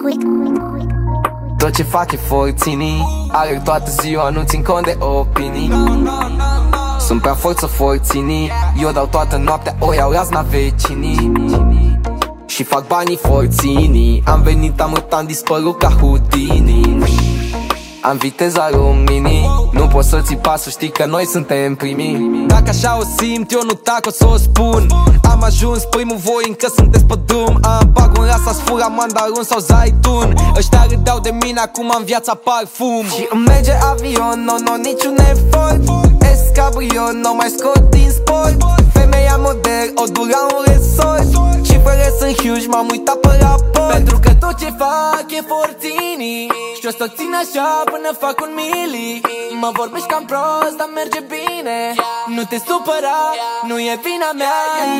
Tot ce fac e forținii, alerg toată ziua, nu țin cont de opinii. Sunt prea forță forținii, eu dau toată noaptea, o iau razna vecinii. Și fac banii forținii, am venit, am rupt, am dispărut ca Houdini. Am viteza luminii, nu poți să ții pasul, știi că noi suntem primii. Dacă așa o simt, eu nu tac, o să o spun. Am ajuns primul, voi încă sunteți pe drum. Am bag un rasa, sfura, mandarin sau zaitun. Ăștia râdeau de mine, acum am viața parfum. Și îmi merge avion, no, niciun efort. Escabrion, nu mai scot din sport. Femeia model, o dura un resort. Și fără să-mi huge, m-am uitat pe raport. Pentru că tot ce fac e forținii, și o să țin așa până fac un mili. Mă vorbești cam prost, dar merge bine. Nu te supăra, nu e vina mea,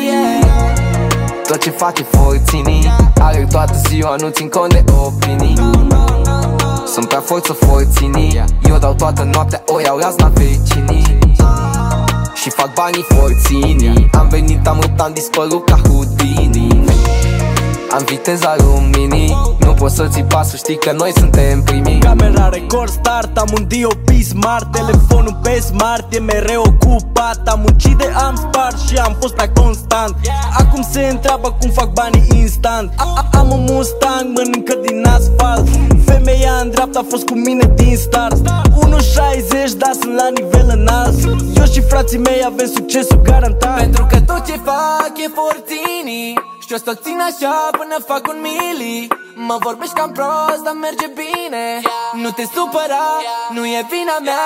Tot ce fac e forținii, alerg toată ziua, nu țin cont de opinii. Sunt prea forță forținii, eu dau toată noaptea, o iau razna vecinii. Și fac banii forținii, am venit, am rupt, am dispărut ca Houdini. Am viteza luminii, nu poți să ții pasul, știi că noi suntem primii. Camera record start, am un DOP smart. Telefonul pe smart e mereu ocupat. Am muncit de am spart și am fost prea constant. Acum se întreabă cum fac banii instant. Am un Mustang, mănâncă din asfalt. Femeia în dreapta a fost cu mine din start. 1.60, dar sunt la nivel înalt. Eu și frații mei avem succesul garantat. Pentru că tot ce fac e forținii, și o să țin așa până fac un mili. Mă vorbești cam prost, dar merge bine. Nu te supăra, nu e vina mea,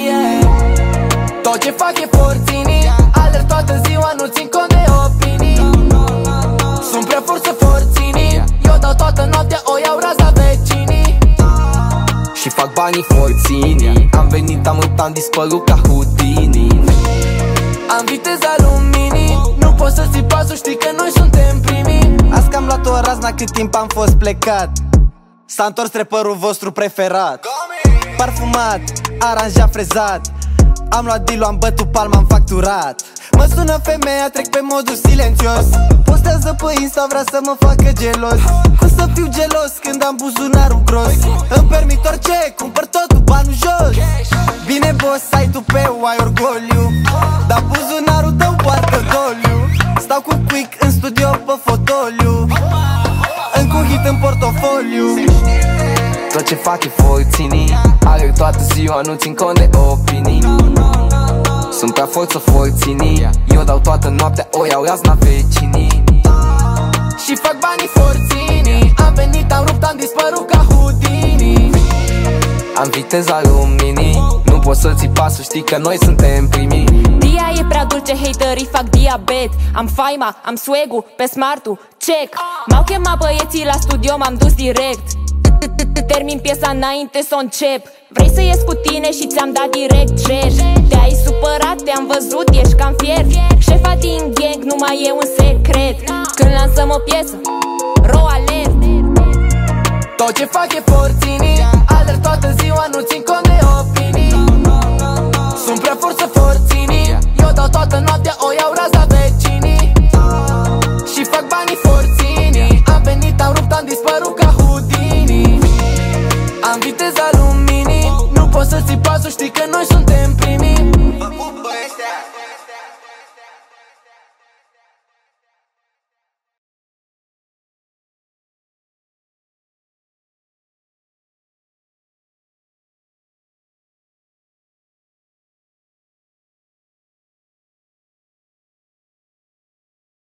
Tot ce fac e forținii, alerg toată ziua, nu țin cont de opinii. Sunt prea forță forținii, eu dau toată noaptea, o iau raza vecinii. Și fac banii forținii, am venit, am rupt, am dispărut ca Houdini. Am viteza luminii, nu poți să ții pasul, știi că noi suntem primii. Azi că am luat o razna cât timp am fost plecat. S-a întors reperul vostru preferat. Parfumat, aranjat, frezat. Am luat deal, am bătut palma, am facturat. Mă sună femeia, trec pe modul silențios. Postează pe Insta, vrea să mă facă gelos. Cum să fiu gelos când am buzunarul gros? Îmi permit orice, cumpăr totul, banul jos. Bine boss, ai tu pe ai orgoliu, dar buzunarul tău poartă doliu. Stau cu Quick în studio pe fotoliu, încă un hit în portofoliu. Tot ce fac e forținii, alerg toată ziua, nu țin cont de opinii. Sunt prea forță forținii, eu dau toată noaptea, o iau razna vecinii. Și fac banii forținii, am venit, am rupt, am dispărut ca Houdini. Am viteza luminii, nu poți să ții pasul, știi că noi suntem primii. Dia e prea dulce, haterii fac diabet. Am faima, am swag-ul, pe smart-ul, check. M-au chemat băieții la studio, m-am dus direct. Termin piesa înainte să o încep. Vrei să ies cu tine și ți-am dat direct cer. Te-ai supărat, te-am văzut, ești cam fier. Șefa din gang nu mai e un secret. Când lansăm o piesă, ro alert. Tot ce fac e forținii, alerg toată ziua, nu țin cont de opinii. Sunt prea forță forținii, eu dau toată noaptea,